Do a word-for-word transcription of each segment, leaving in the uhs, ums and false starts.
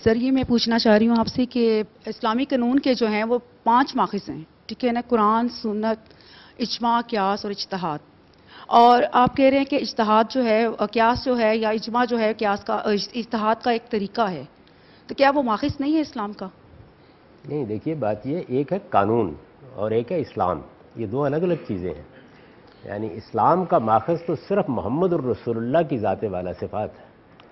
سر یہ میں پوچھنا چاہ رہی ہوں آپ سے کہ اسلامی قانون کے جو ہیں وہ پانچ ماخذ ہیں، ٹھیک ہے نا؟ قرآن، سنت، اجماع، قیاس اور اجتہاد. اور آپ کہہ رہے ہیں کہ اجتہاد جو ہے، قیاس جو ہے یا اجماع جو ہے قیاس کا، اجتہاد کا ایک طریقہ ہے، تو کیا وہ ماخذ نہیں ہے اسلام کا؟ نہیں، دیکھیے بات یہ ایک ہے قانون اور ایک ہے اسلام، یہ دو الگ الگ چیزیں ہیں. یعنی اسلام کا ماخذ تو صرف محمد الرسول اللہ کی ذات والا صفات ہے.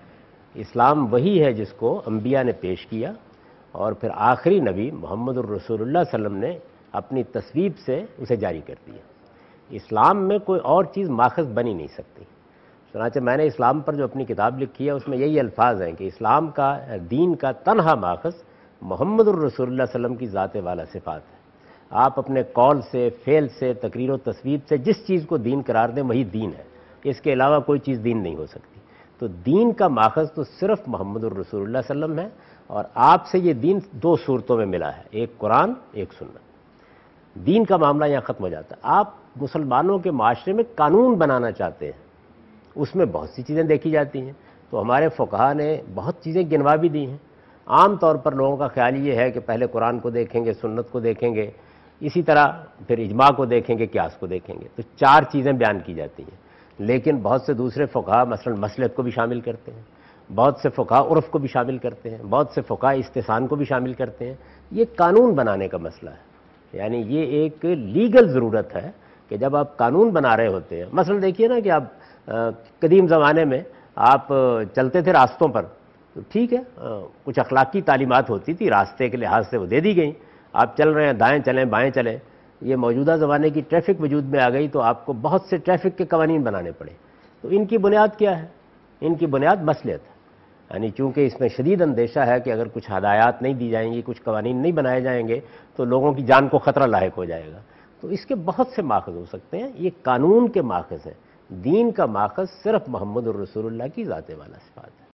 اسلام وہی ہے جس کو انبیاء نے پیش کیا اور پھر آخری نبی محمد الرسول اللہ صلی اللہ علیہ وسلم نے اپنی تصویب سے اسے جاری کر دیا. اسلام میں کوئی اور چیز ماخذ بنی نہیں سکتی. چنانچہ میں نے اسلام پر جو اپنی کتاب لکھی ہے اس میں یہی الفاظ ہیں کہ اسلام کا، دین کا تنہا ماخذ محمد الرسول اللہ صلی اللہ علیہ وسلم کی ذات والا صفات ہے. آپ اپنے قول سے، فعل سے، تقریر و تصویب سے جس چیز کو دین قرار دیں وہی دین ہے. اس کے علاوہ کوئی چیز دین نہیں ہو سکتی. تو دین کا ماخذ تو صرف محمد الرسول اللہ صلی اللہ علیہ وسلم ہے، اور آپ سے یہ دین دو صورتوں میں ملا ہے، ایک قرآن، ایک سنت. دین کا معاملہ یہاں ختم ہو جاتا ہے. آپ مسلمانوں کے معاشرے میں قانون بنانا چاہتے ہیں، اس میں بہت سی چیزیں دیکھی جاتی ہیں. تو ہمارے فقہا نے بہت چیزیں گنوا بھی دی ہیں. عام طور پر لوگوں کا خیال یہ ہے کہ پہلے قرآن کو دیکھیں گے، سنت کو دیکھیں گے، اسی طرح پھر اجماع کو دیکھیں گے، قیاس کو دیکھیں گے. تو چار چیزیں بیان کی جاتی ہیں. لیکن بہت سے دوسرے فقہا مثلا مصلحت کو بھی شامل کرتے ہیں، بہت سے فقہا عرف کو بھی شامل کرتے ہیں، بہت سے فقہا استحسان کو بھی شامل کرتے ہیں. یہ قانون بنانے کا مسئلہ ہے. یعنی یہ ایک لیگل ضرورت ہے کہ جب آپ قانون بنا رہے ہوتے ہیں، مثلا دیکھیے نا کہ آپ قدیم زمانے میں آپ چلتے تھے راستوں پر، تو ٹھیک ہے کچھ اخلاقی تعلیمات ہوتی تھی، راستے کے لحاظ سے وہ دے دی گئیں. آپ چل رہے ہیں، دائیں چلیں بائیں چلیں. یہ موجودہ زمانے کی ٹریفک وجود میں آ گئی تو آپ کو بہت سے ٹریفک کے قوانین بنانے پڑے. تو ان کی بنیاد کیا ہے؟ ان کی بنیاد مصلحت ہے. یعنی چونکہ اس میں شدید اندیشہ ہے کہ اگر کچھ ہدایات نہیں دی جائیں گی، کچھ قوانین نہیں بنائے جائیں گے تو لوگوں کی جان کو خطرہ لاحق ہو جائے گا. تو اس کے بہت سے ماخذ ہو سکتے ہیں. یہ قانون کے ماخذ ہیں. دین کا ماخذ صرف محمد الرسول اللہ کی ذات والا صفات ہے.